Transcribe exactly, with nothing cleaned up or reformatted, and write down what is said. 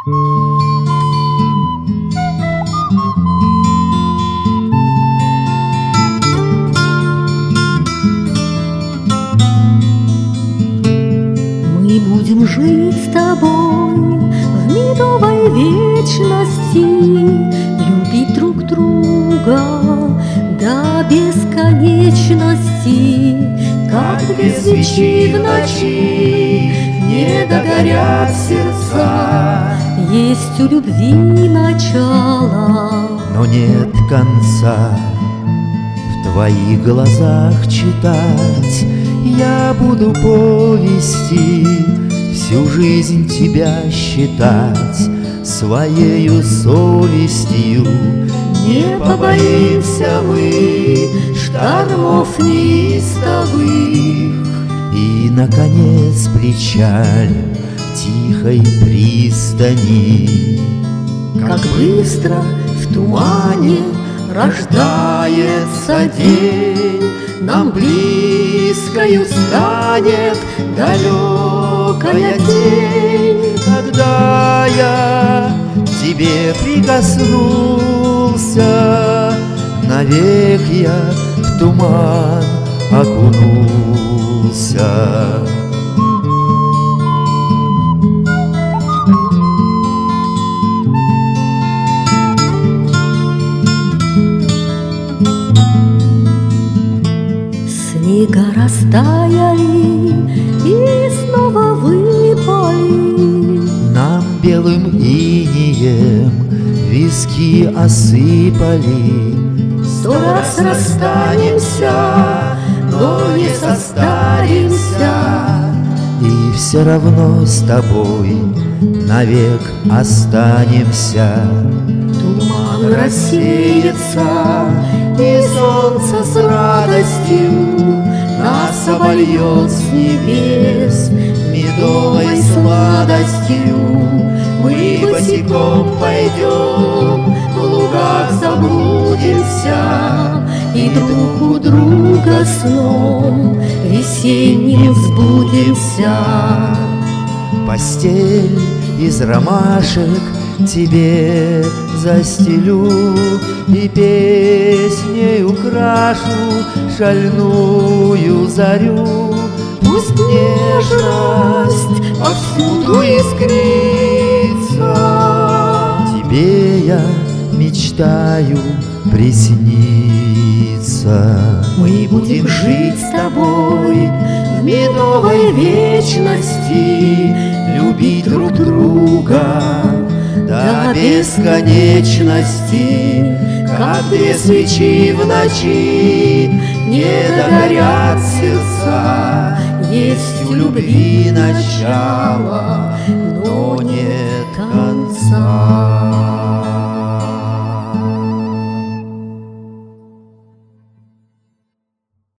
Мы будем жить с тобой в медовой вечности, любить друг друга до бесконечности. Как две свечи в ночи не догорят сердца. Есть у любви начало, но нет конца. В твоих глазах читать я буду повести, всю жизнь тебя считать своею совестью. Не побоимся мы штормов неистовых и, наконец, причаль в тихой пристани. Как быстро в тумане рождается день, нам близкою станет далекая тень. Когда я к тебе прикоснулся, навек я в туман окунулся. снега растаяли и снова выпали. Нам белым инеем виски осыпали. Сто раз расстанемся, но не состаримся, и все равно с тобой навек останемся. Туман рассеется, и солнце с радостью нас обольет с небес медовой сладостью. Мы босиком пойдем, в лугах заблудимся, и друг у друга сном весенним сбудемся. Постель из ромашек тебе застелю, и песней украшу шальную зарю. Пусть нежность повсюду искрится, тебе я мечтаю присниться. Мы будем жить с тобой в медовой вечности, любить друг друга до бесконечности. Как две свечи в ночи не догорят сердца. Есть у любви начало, но нет конца.